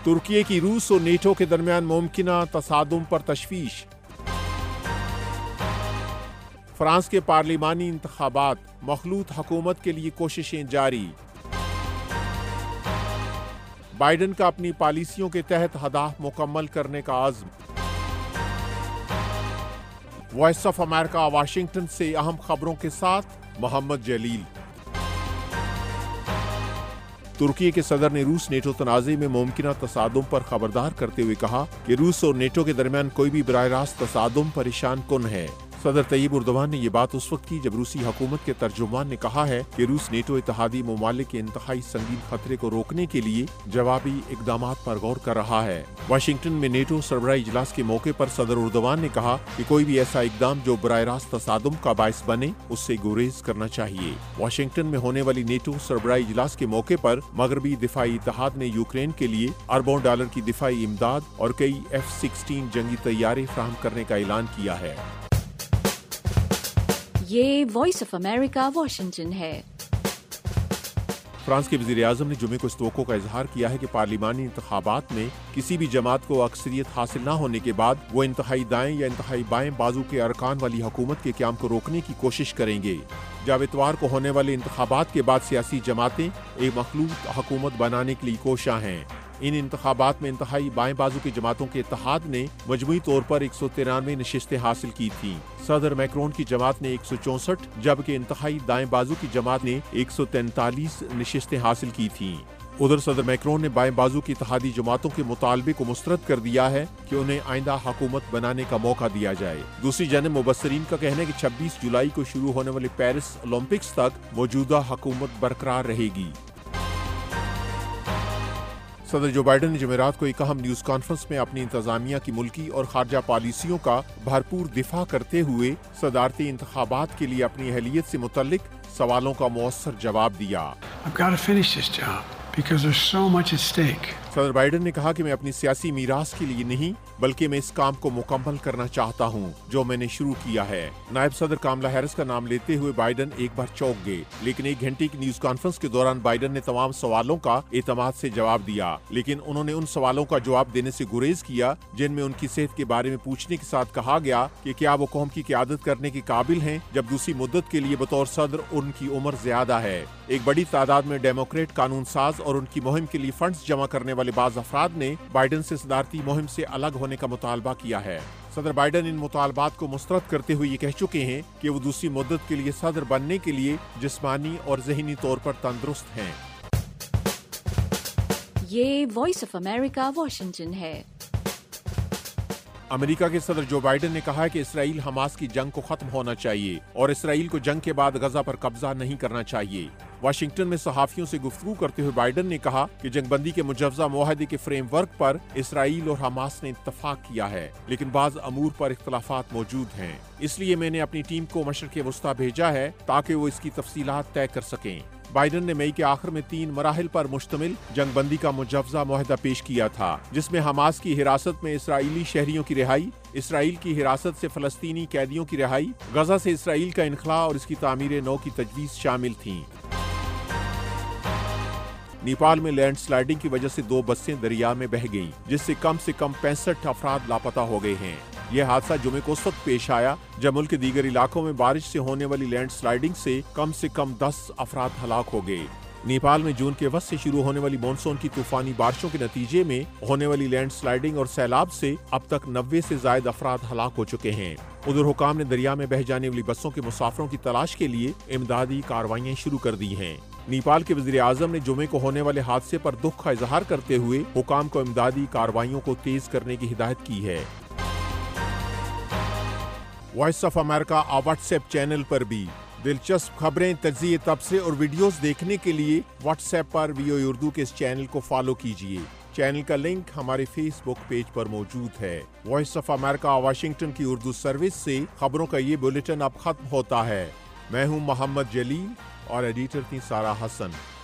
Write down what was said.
तुर्की की रूस और नेटो के दरमियान मुमकिना तसादुम पर तशवीश। फ्रांस के पार्लिमानी इंतखाबात, मखलूत हुकूमत के लिए कोशिशें जारी। बाइडन का अपनी पॉलिसियों के तहत हदाफ मुकम्मल करने का आज़्म। वॉइस ऑफ अमेरिका वाशिंगटन से अहम खबरों के साथ मोहम्मद जलील। तुर्की के सदर ने रूस नेटो तनाज़े में मुमकिना तसादुम पर खबरदार करते हुए कहा कि रूस और नेटो के दरमियान कोई भी बराह रास्त तसादुम परेशान कुन है। सदर तैयब उर्दवान ने यह बात उस वक्त की जब रूसी हुकूमत के तर्जुमान ने कहा है कि रूस नेटो इत्तेहादी ममालिक के इंतहाई संगीन खतरे को रोकने के लिए जवाबी इकदामात पर गौर कर रहा है। वाशिंगटन में नेटो सरबराही इजलास के मौके पर सदर उर्दवान ने कहा कि कोई भी ऐसा इकदाम जो बराह रास्त तसादुम का बायस बने उससे गुरेज करना चाहिए। वाशिंगटन में होने वाली नेटो सरबराही इजलास के मौके पर मगरबी दिफाई इत्तेहाद ने यूक्रेन के लिए अरबों डॉलर की दिफाई इमदाद और कई F-16 जंगी तैयारे फराहम करने का ऐलान किया है। ये वॉइस ऑफ अमेरिका वाशिंगटन है। फ्रांस के वज़ीर आज़म ने जुमे को इस तवक्को का इजहार किया है कि पार्लिमानी इंतखाबात में किसी भी जमात को अक्सरियत हासिल न होने के बाद वो इंतहाई दाएं या इंतहाई बाएं बाजू के अरकान वाली हुकूमत के क़याम को रोकने की कोशिश करेंगे। जब इतवार को होने वाले इंतखाबात के बाद सियासी जमातें एक मखलूत हुकूमत बनाने के लिए कोशां हैं। इन इंतखाबात में इंतहाई बाएं बाजू की जमातों के इत्तेहाद ने मजमूई तौर पर 193 नशिस्तें हासिल की थीं। सदर मैक्रोन की जमात ने 164 जबकि इंतहाई दाएं बाजू की जमात ने 143 नशिस्तें हासिल की थीं। उधर सदर मैक्रोन ने बाएं बाजू की इत्तेहादी जमातों के मुतालबे को मुस्तरद कर दिया है कि उन्हें आइंदा हुकूमत बनाने का मौका दिया जाए। दूसरी जानब मुबस्सरीन का कहना है कि 26 जुलाई को शुरू होने वाले पेरिस ओलंपिक्स तक मौजूदा हुकूमत बरकरार रहेगी। सदर जो बाइडन ने जुमेरात को एक अहम न्यूज कॉन्फ्रेंस में अपनी इंतजामिया की मुल्की और खारजा पॉलिसियों का भरपूर दिफा करते हुए सदारती इंतखाबात के लिए अपनी अहलियत से मुतल्लिक सवालों का मुअस्सर जवाब दिया। सदर बाइडन ने कहा कि मैं अपनी सियासी मीरास के लिए नहीं बल्कि मैं इस काम को मुकम्मल करना चाहता हूं जो मैंने शुरू किया है। नायब सदर कामला हैरिस का नाम लेते हुए बाइडन एक बार चौंक गए, लेकिन 1 घंटे की न्यूज कॉन्फ्रेंस के दौरान बाइडन ने तमाम सवालों का एतमाद से जवाब दिया, लेकिन उन्होंने उन सवालों का जवाब देने से गुरेज किया जिनमें उनकी सेहत के बारे में पूछने के साथ कहा गया कि क्या वो कौम की क़यादत करने के काबिल हैं जब दूसरी मुद्दत के लिए बतौर सदर उनकी उम्र ज्यादा है। एक बड़ी तादाद में डेमोक्रेट कानून साज और उनकी मुहिम के लिए फंड्स जमा करने वाले बाज़ अफराद ने बाइडन से सदारती मुहिम से अलग होने का मुतालबा किया है। सदर बाइडन इन मुतालबात को मुस्तरद करते हुए ये कह चुके हैं कि वो दूसरी मुद्दत के लिए सदर बनने के लिए जिस्मानी और ज़हनी तौर पर तंदुरुस्त हैं। ये वॉइस ऑफ अमेरिका वाशिंगटन है। अमेरिका के सदर जो बाइडन ने कहा है कि इसराइल हमास की जंग को खत्म होना चाहिए और इसराइल को जंग के बाद गजा पर कब्जा नहीं करना चाहिए। वाशिंगटन में सहाफियों से गुफ्तगू करते हुए बाइडन ने कहा कि जंगबंदी के मुजव्जा मुआहदे के फ्रेमवर्क पर इसराइल और हमास ने इत्तफाक किया है, लेकिन बाज अमूर पर इख्तलाफात मौजूद हैं। इसलिए मैंने अपनी टीम को मशरक़ वस्ता भेजा है ताकि वो इसकी तफसीलात तय कर सकें। बाइडन ने मई के आखिर में 3 मराहिल पर मुश्तमिल जंगबंदी का मुजव्जा मुआहदा पेश किया था, जिसमें हमास की हिरासत में इसराइली शहरियों की रिहाई, इसराइल की हिरासत से फलस्तीनी कैदियों की रिहाई, गजा से इसराइल का इनखला और इसकी तामीर नौ की तजवीज़ शामिल थी। नेपाल में लैंडस्लाइडिंग की वजह से 2 बसें दरिया में बह गईं, जिससे कम 65 अफराद लापता हो गए हैं। यह हादसा जुमे को उस वक्त पेश आया जब मुल्क के दीगर इलाकों में बारिश से होने वाली लैंडस्लाइडिंग से कम 10 अफराद हलाक हो गए। नेपाल में जून के वक्त से शुरू होने वाली मानसून की तूफानी बारिशों के नतीजे में होने वाली लैंडस्लाइडिंग और सैलाब से अब तक 90 से ज्यादा अफराद हलाक हो चुके हैं। उधर हुकाम ने दरिया में बह जाने वाली बसों के मुसाफिरों की तलाश के लिए इमदादी कार्रवाइयां शुरू कर दी हैं। नेपाल के वज़ीर आज़म ने जुमे को होने वाले हादसे पर दुख का इजहार करते हुए हुकाम को इमदादी कार्रवाइयों को तेज करने की हिदायत की है। Voice of America WhatsApp channel पर भी दिलचस्प खबरें, तज्ज़िये, तबसरे और वीडियोस देखने के लिए व्हाट्सएप पर VOA उर्दू के इस चैनल को फॉलो कीजिए। चैनल का लिंक हमारे फेसबुक पेज पर मौजूद है। वॉइस ऑफ अमेरिका वाशिंगटन की उर्दू सर्विस से खबरों का ये बुलेटिन अब खत्म होता है। मैं हूं मोहम्मद जलील और एडिटर थी सारा हसन।